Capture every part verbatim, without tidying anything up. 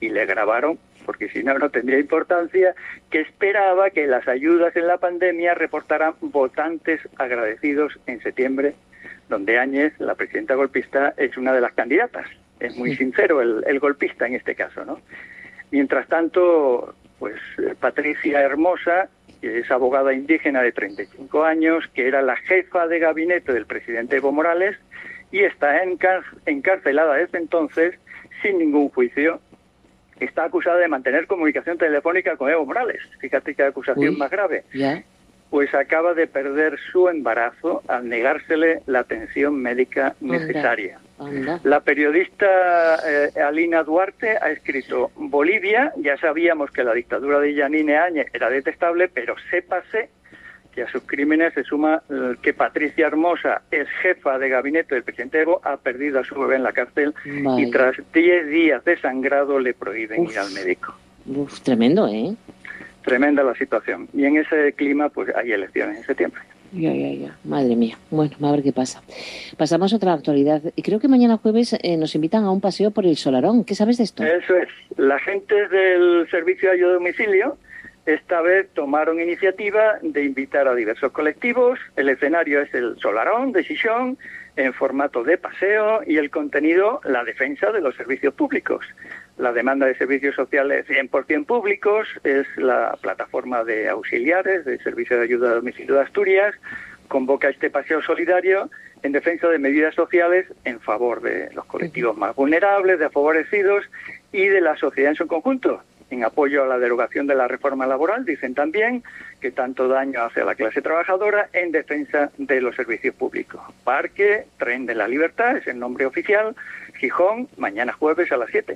y le grabaron, porque si no, no tendría importancia, que esperaba que las ayudas en la pandemia reportaran votantes agradecidos en septiembre, donde Áñez, la presidenta golpista, es una de las candidatas. Es muy sincero el, el golpista en este caso, ¿no? Mientras tanto, pues Patricia Hermosa, que es abogada indígena de treinta y cinco años, que era la jefa de gabinete del presidente Evo Morales, y está encar encarcelada desde entonces sin ningún juicio. Está acusada de mantener comunicación telefónica con Evo Morales. Fíjate qué acusación Uy, más grave. ya. Pues acaba de perder su embarazo al negársele la atención médica necesaria. Anda, anda. La periodista eh, Alina Duarte ha escrito: Bolivia, ya sabíamos que la dictadura de Yanine Áñez era detestable, pero sépase que a sus crímenes se suma eh, que Patricia Hermosa, es jefa de gabinete del presidente Evo, ha perdido a su bebé en la cárcel. Vaya. Y tras diez días de sangrado le prohíben Uf. ir al médico. Uf, tremendo, ¿eh? Tremenda la situación. Y en ese clima pues hay elecciones en septiembre. Ya, ya, ya. Madre mía. Bueno, a ver qué pasa. Pasamos a otra actualidad. Y creo que mañana jueves eh, nos invitan a un paseo por el Solarón. ¿Qué sabes de esto? Eso es. La gente del Servicio de Ayuda a Domicilio esta vez tomaron iniciativa de invitar a diversos colectivos. El escenario es el Solarón de Xixón, en formato de paseo, y el contenido, la defensa de los servicios públicos. La demanda de servicios sociales cien por cien públicos es la plataforma de auxiliares del Servicio de Ayuda a Domicilio de Asturias. Convoca este paseo solidario en defensa de medidas sociales en favor de los colectivos más vulnerables, desfavorecidos y de la sociedad en su conjunto. En apoyo a la derogación de la reforma laboral, dicen también que tanto daño hace a la clase trabajadora, en defensa de los servicios públicos. Parque Tren de la Libertad es el nombre oficial. Gijón, mañana jueves a las siete.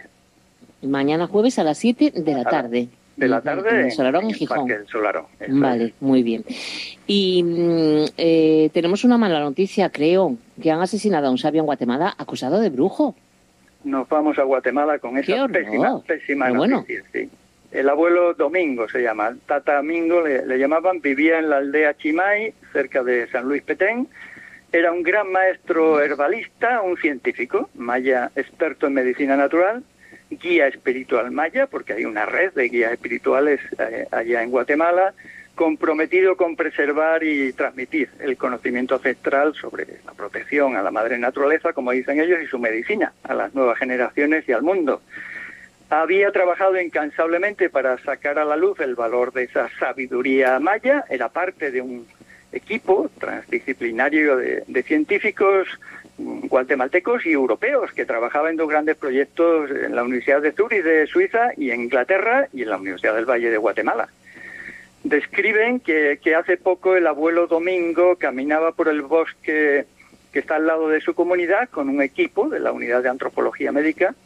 Mañana jueves a las siete de la tarde. De la tarde en el Solarón, en, en Gijón. Parque del Solarón. Vale, muy bien. Y mm, eh, tenemos una mala noticia, creo, que han asesinado a un sabio en Guatemala acusado de brujo. Nos vamos a Guatemala con esa pésima, pésima bueno. noticia. Sí. El abuelo Domingo se llama, Tata Mingo le, le llamaban, vivía en la aldea Chimay, cerca de San Luis Petén. Era un gran maestro herbalista, un científico, maya experto en medicina natural, guía espiritual maya, porque hay una red de guías espirituales eh, allá en Guatemala, comprometido con preservar y transmitir el conocimiento ancestral sobre la protección a la madre naturaleza, como dicen ellos, y su medicina a las nuevas generaciones y al mundo. Había trabajado incansablemente para sacar a la luz el valor de esa sabiduría maya. Era parte de un equipo transdisciplinario de, de científicos guatemaltecos y europeos que trabajaban en dos grandes proyectos en la Universidad de Zurich de Suiza y en Inglaterra, y en la Universidad del Valle de Guatemala. Describen que, que hace poco el abuelo Domingo caminaba por el bosque que está al lado de su comunidad con un equipo de la Unidad de Antropología Médica,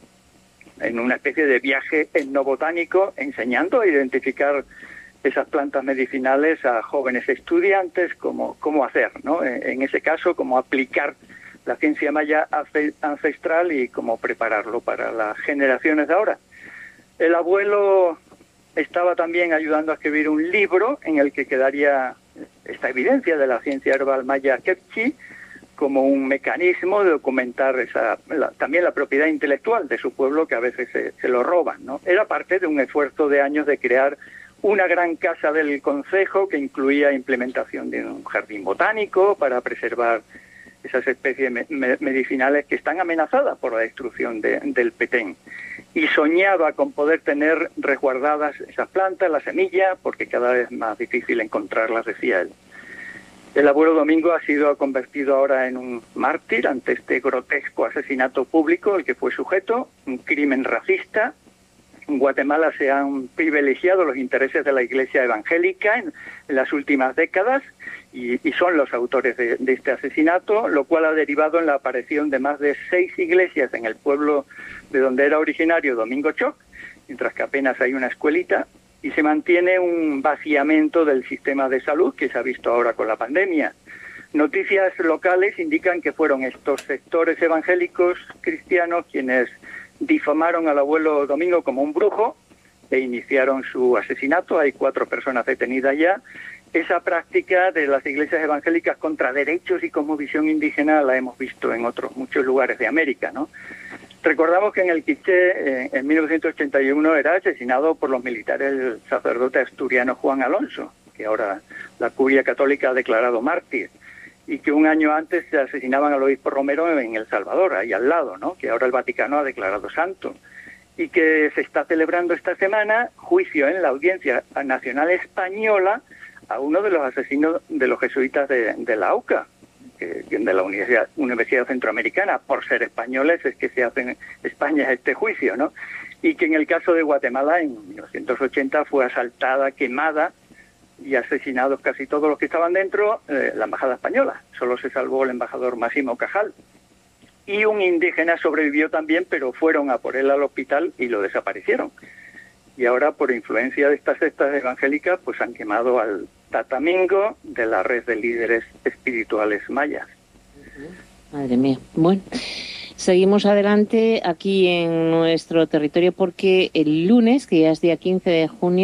en una especie de viaje etnobotánico, enseñando a identificar esas plantas medicinales a jóvenes estudiantes, cómo, cómo hacer, ¿no? En ese caso, cómo aplicar la ciencia maya ancestral y cómo prepararlo para las generaciones de ahora. El abuelo estaba también ayudando a escribir un libro en el que quedaría esta evidencia de la ciencia herbal maya Kepchi como un mecanismo de documentar esa, la, también la propiedad intelectual de su pueblo, que a veces se, se lo roban, ¿no? Era parte de un esfuerzo de años de crear una gran casa del concejo que incluía implementación de un jardín botánico para preservar esas especies me me medicinales que están amenazadas por la destrucción de, del Petén. Y soñaba con poder tener resguardadas esas plantas, las semillas, porque cada vez es más difícil encontrarlas, decía él. El abuelo Domingo ha sido convertido ahora en un mártir ante este grotesco asesinato público al que fue sujeto, un crimen racista. En Guatemala se han privilegiado los intereses de la Iglesia evangélica en, en las últimas décadas y, y son los autores de, de este asesinato, lo cual ha derivado en la aparición de más de seis iglesias en el pueblo de donde era originario Domingo Choc, mientras que apenas hay una escuelita, y se mantiene un vaciamiento del sistema de salud que se ha visto ahora con la pandemia. Noticias locales indican que fueron estos sectores evangélicos cristianos quienes difamaron al abuelo Domingo como un brujo e iniciaron su asesinato. Hay cuatro personas detenidas ya. Esa práctica de las iglesias evangélicas contra derechos y cosmovisión indígena la hemos visto en otros muchos lugares de América, ¿no? Recordamos que en el Quiché, eh, en mil novecientos ochenta y uno, era asesinado por los militares el sacerdote asturiano Juan Alonso, que ahora la Curia Católica ha declarado mártir, y que un año antes se asesinaban al obispo Romero en El Salvador, ahí al lado, ¿no? Que ahora el Vaticano ha declarado santo, y que se está celebrando esta semana juicio en la Audiencia Nacional Española a uno de los asesinos de los jesuitas de, de la AUCA, que, de la Universidad, Universidad Centroamericana. Por ser españoles es que se hace en España este juicio, ¿no? Y que en el caso de Guatemala, en mil novecientos ochenta, fue asaltada, quemada y asesinados casi todos los que estaban dentro, eh, la embajada española. Solo se salvó el embajador Máximo Cajal. Y un indígena sobrevivió también, pero fueron a por él al hospital y lo desaparecieron. Y ahora, por influencia de estas sectas evangélicas, pues han quemado al Tatamingo de la red de líderes espirituales mayas. Madre mía. Bueno, seguimos adelante aquí en nuestro territorio porque el lunes, que ya es día quince de junio,